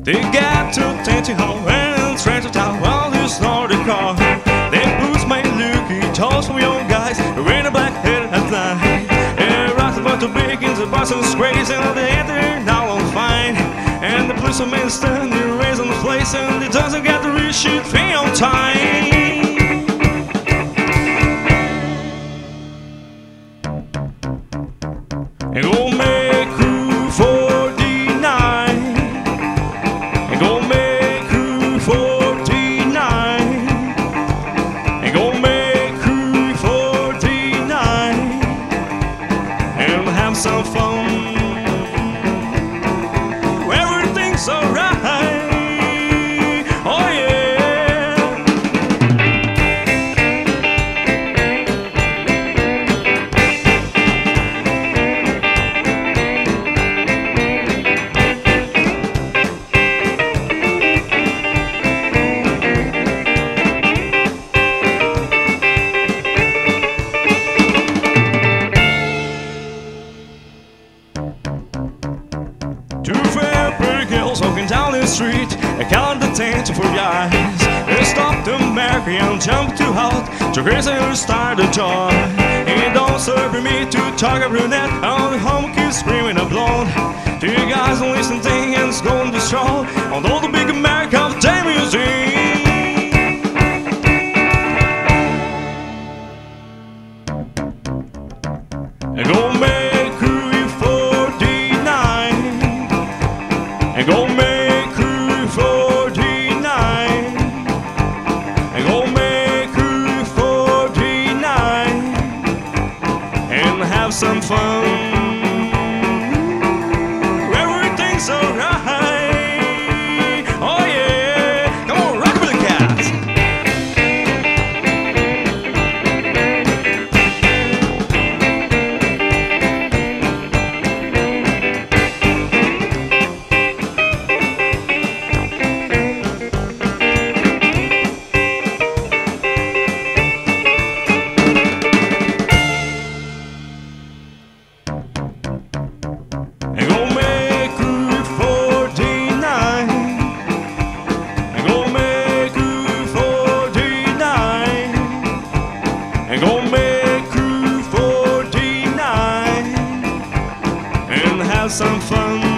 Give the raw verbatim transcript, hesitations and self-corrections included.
They got to Tenty Hall and try to tell all this Nordic car. They boots my looky toes from young guys wearing a black head at night. And rocks about to begin the Boston's crazy and they enter now on fine. And the policeman standing raising the place and he doesn't get the real shit thing on time. And go make crew forty-nine. And go make crew forty-nine. And go make crew forty-nine. And have some fun. Everything's alright. Oh yeah. Two fair pretty girls walking down the street, I count the attention for your eyes. They stop to marry and jump too hot, to crazy and start a joy. It don't serve me to talk a brunette, all the home kids screaming a blonde. Two guys don't listen to and it's going to stroll on all the big American Day Museum. And go make crew forty-nine. And go make crew forty-nine. And go make crew forty-nine. And have some fun. Everything's alright. Oh yeah. Come on, rock with the cats. And go make crew forty-nine. And go make crew forty-nine. And go make crew forty-nine. And have some fun.